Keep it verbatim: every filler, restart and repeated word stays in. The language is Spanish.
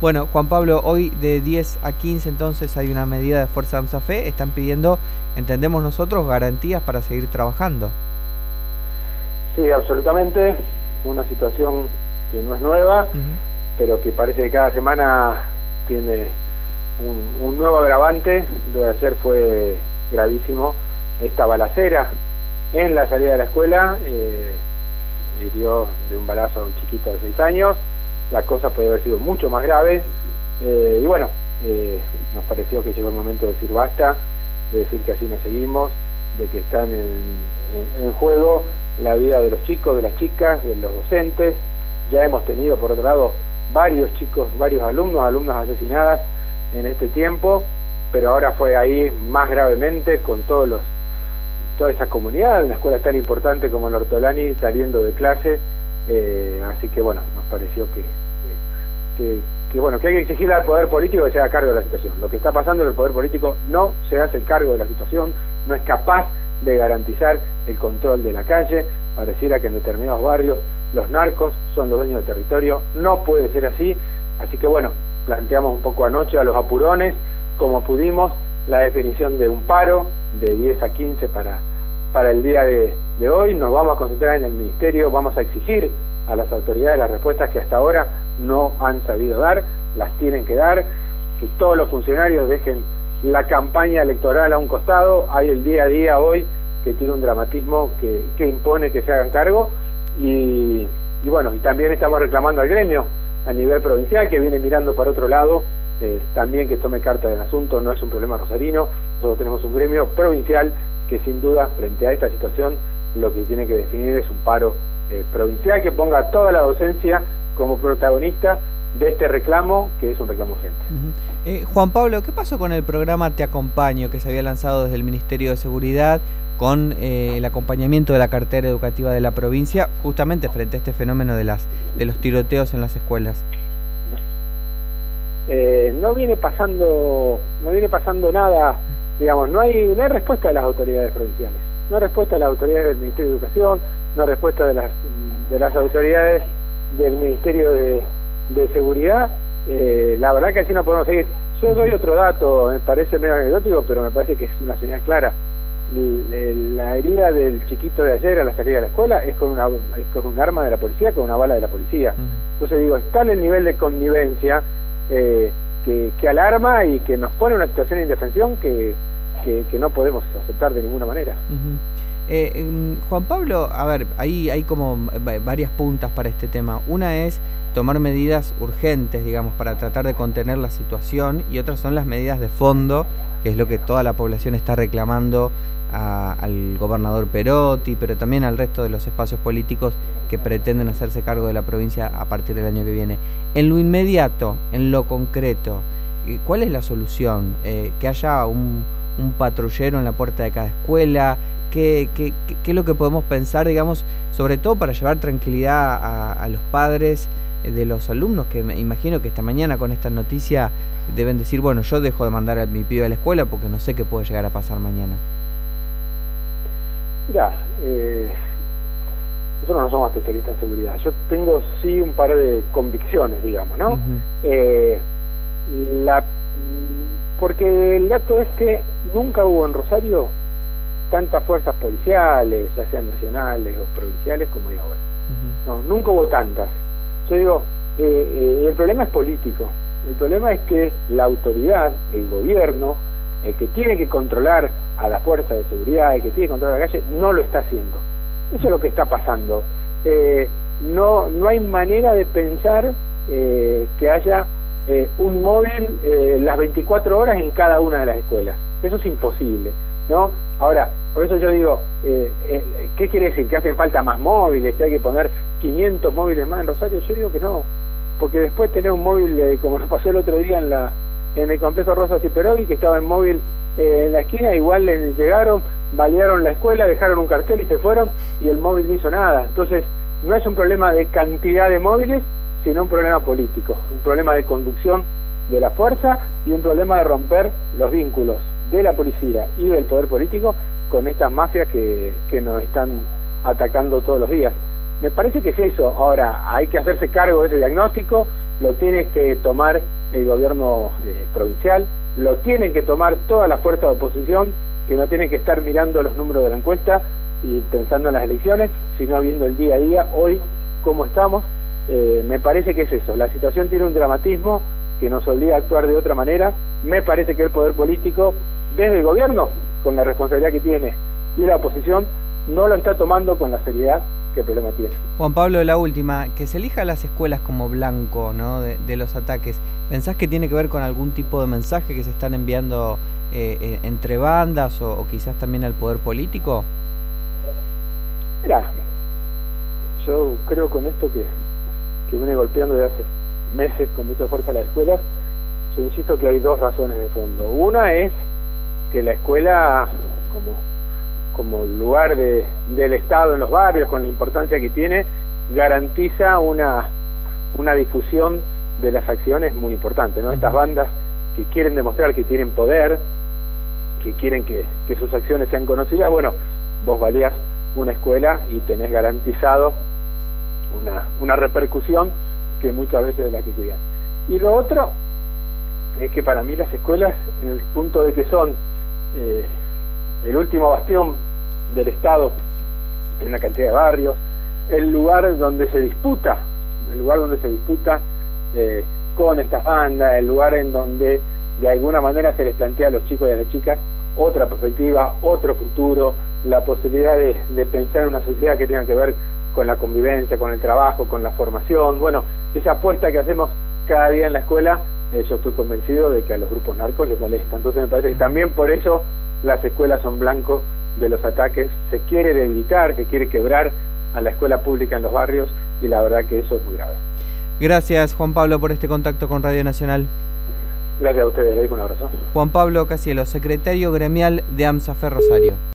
Bueno, Juan Pablo, hoy de diez a quince entonces hay una medida de Fuerza AMSA Fe, están pidiendo, entendemos nosotros, garantías para seguir trabajando. Sí, absolutamente, una situación que no es nueva, uh-huh. pero que parece que cada semana tiene un, un nuevo agravante. Lo de ayer fue gravísimo, esta balacera en la salida de la escuela, eh, hirió de un balazo a un chiquito de seis años, la cosa puede haber sido mucho más grave, eh, y bueno, eh, nos pareció que llegó el momento de decir basta, de decir que así no seguimos, de que están en, en, en juego la vida de los chicos, de las chicas, de los docentes. Ya hemos tenido, por otro lado, varios chicos, varios alumnos, alumnas asesinadas en este tiempo, pero ahora fue ahí más gravemente con todos los toda esa comunidad, una escuela tan importante como el Ortolani saliendo de clase, eh, así que bueno, nos pareció que, que, que bueno, que hay que exigirle al poder político que se haga cargo de la situación. Lo que está pasando en el poder político no se hace cargo de la situación, no es capaz de garantizar el control de la calle. Pareciera que en determinados barrios los narcos son los dueños del territorio, no puede ser así, así que bueno, planteamos un poco anoche a los apurones, como pudimos, la definición de un paro de diez a quince para, para el día de, de hoy. Nos vamos a concentrar en el ministerio, vamos a exigir a las autoridades las respuestas que hasta ahora no han sabido dar, las tienen que dar, que todos los funcionarios dejen la campaña electoral a un costado. Hay el día a día hoy que tiene un dramatismo que, que impone que se hagan cargo, y, y bueno, y también estamos reclamando al gremio a nivel provincial que viene mirando para otro lado, eh, también que tome carta del asunto. No es un problema rosarino, nosotros tenemos un gremio provincial que sin duda frente a esta situación lo que tiene que definir es un paro eh, provincial que ponga a toda la docencia como protagonista de este reclamo, que es un reclamo urgente. Uh-huh. eh, Juan Pablo, ¿qué pasó con el programa Te Acompaño que se había lanzado desde el Ministerio de Seguridad con eh, el acompañamiento de la cartera educativa de la provincia justamente frente a este fenómeno de las de los tiroteos en las escuelas? Eh, no viene pasando no viene pasando nada, digamos, no hay, no hay respuesta de las autoridades provinciales, no hay respuesta de las autoridades del Ministerio de Educación, no hay respuesta de las de las autoridades del Ministerio de, de Seguridad. Eh, la verdad que así no podemos seguir. Yo doy otro dato, me parece medio anecdótico, pero me parece que es una señal clara. La herida del chiquito de ayer a la salida de la escuela es con una es con un arma de la policía, con una bala de la policía. Entonces digo, está en el nivel de connivencia eh, que, que alarma y que nos pone en una situación de indefensión que, que, que no podemos aceptar de ninguna manera. Uh-huh. eh, Juan Pablo, a ver, ahí hay como varias puntas para este tema. Una es tomar medidas urgentes, digamos, para tratar de contener la situación, y otras son las medidas de fondo, que es lo que toda la población está reclamando A, al gobernador Perotti, pero también al resto de los espacios políticos que pretenden hacerse cargo de la provincia a partir del año que viene. En lo inmediato, en lo concreto, ¿cuál es la solución? Eh, ¿Que haya un, un patrullero en la puerta de cada escuela? ¿Qué, qué, qué, qué es lo que podemos pensar, digamos, sobre todo para llevar tranquilidad a, a los padres de los alumnos, que me imagino que esta mañana con esta noticia deben decir, bueno, yo dejo de mandar a mi pibe a la escuela porque no sé qué puede llegar a pasar mañana? Mirá, eh, nosotros no somos especialistas en seguridad. Yo tengo sí un par de convicciones, digamos, ¿no? Uh-huh. eh, la, porque el dato es que nunca hubo en Rosario tantas fuerzas policiales, ya sean nacionales o provinciales, como hay ahora. Uh-huh. No, nunca hubo tantas. Yo digo, eh, eh, el problema es político. El problema es que la autoridad, el gobierno, el que tiene que controlar a la fuerza de seguridad, el que tiene que controlar la calle, no lo está haciendo. Eso es lo que está pasando. Eh, no, no hay manera de pensar eh, que haya eh, un móvil eh, las veinticuatro horas en cada una de las escuelas. Eso es imposible, ¿no? Ahora, por eso yo digo, eh, eh, ¿qué quiere decir? ¿Que hacen falta más móviles? ¿Que hay que poner quinientos móviles más en Rosario? Yo digo que no, porque después tener un móvil, eh, como nos pasó el otro día en la en el complejo Rosa Ciperovi, que estaba en móvil eh, en la esquina, igual les llegaron, balearon la escuela, dejaron un cartel y se fueron, y el móvil no hizo nada. Entonces, no es un problema de cantidad de móviles, sino un problema político, un problema de conducción de la fuerza y un problema de romper los vínculos de la policía y del poder político con estas mafias que, que nos están atacando todos los días. Me parece que es eso. Ahora, hay que hacerse cargo de ese diagnóstico, lo tiene que tomar el gobierno eh, provincial, lo tienen que tomar todas las fuerzas de oposición, que no tienen que estar mirando los números de la encuesta y pensando en las elecciones, sino viendo el día a día, hoy, cómo estamos. Eh, me parece que es eso, la situación tiene un dramatismo que nos obliga a actuar de otra manera. Me parece que el poder político, desde el gobierno, con la responsabilidad que tiene, y la oposición, no lo está tomando con la seriedad que el problema tiene. Juan Pablo, la última, que se elija las escuelas como blanco, ¿no?, de, de los ataques, ¿pensás que tiene que ver con algún tipo de mensaje que se están enviando eh, eh, entre bandas o, o quizás también al poder político? Mirá, yo creo con esto que, que viene golpeando desde hace meses con mucha fuerza las escuelas, yo insisto que hay dos razones de fondo. Una es que la escuela, como, como lugar de, del Estado en los barrios, con la importancia que tiene, garantiza una, una difusión de las acciones muy importante, ¿no? Estas bandas que quieren demostrar que tienen poder, que quieren que, que sus acciones sean conocidas, bueno, vos valías una escuela y tenés garantizado una, una repercusión que muchas veces es la que cuidan. Y lo otro es que para mí las escuelas, en el punto de que son eh, el último bastión del Estado en una cantidad de barrios, el lugar donde se disputa, el lugar donde se disputa eh, con estas bandas, el lugar en donde de alguna manera se les plantea a los chicos y a las chicas otra perspectiva, otro futuro, la posibilidad de, de pensar en una sociedad que tenga que ver con la convivencia, con el trabajo, con la formación. Bueno, esa apuesta que hacemos cada día en la escuela, eh, yo estoy convencido de que a los grupos narcos les molesta. Entonces me parece que también por eso las escuelas son blancos de los ataques. Se quiere debilitar, se quiere quebrar a la escuela pública en los barrios, y la verdad que eso es muy grave. Gracias, Juan Pablo, por este contacto con Radio Nacional. Gracias a ustedes, les doy un abrazo. Juan Pablo Casielo, secretario gremial de AMSAFE Rosario.